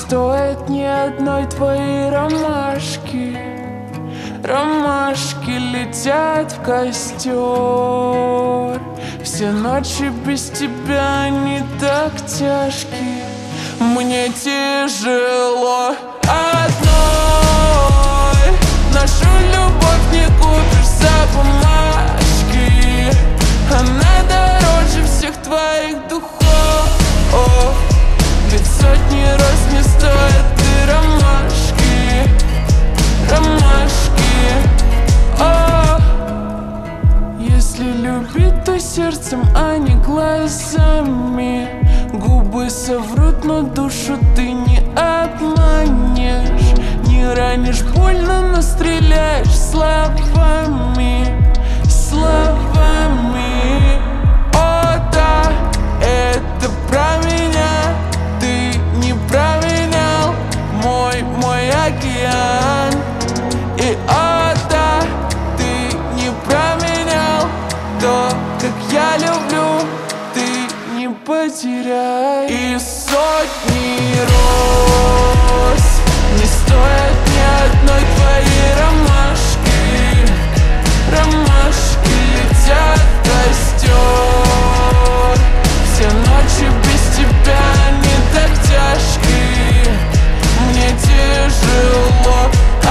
стоит ни одной твоей ромашки. Ромашки летят в костер. Все ночи без тебя они так тяжкие. Мне тяжело одной. Нашу любовь не купишь за бумажки. Она дороже всех твоих духов. Ведь сотни раз не стоят ты ромашки. Ромашки. Если любить, то сердцем, а не глазами. Губы соврут, но душу ты не обманешь. Не ранишь больно, но стреляешь словами. Словами. О да, это про меня. Ты не променял мой океан. И о да, ты не променял то, как я люблю. Ты не потеряй. И сотни роз не стоят ни одной твоей ромашки. Ромашки летят в костер. Все ночи без тебя они так тяжкие. Мне тяжело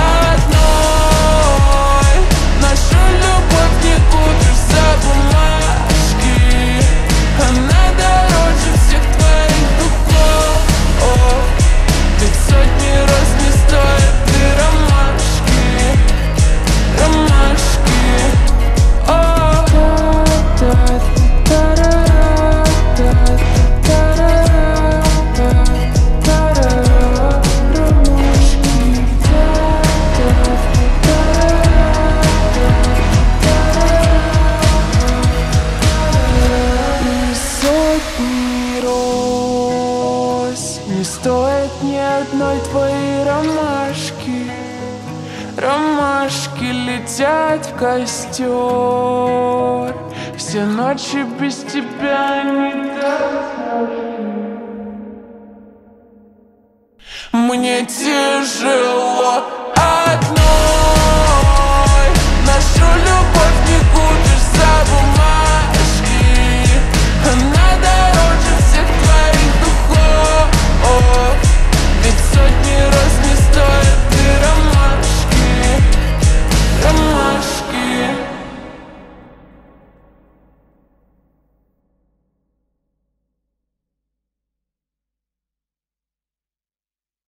одной. Нашу любовь не купишь за бумажки. Она дороже всех твоих духов. Ведь сотни раз не стоят ты ромашки. Ромашки. Не стоит ни одной твоей ромашки. Ромашки летят в костер. Все ночи без тебя не так. Мне тяжело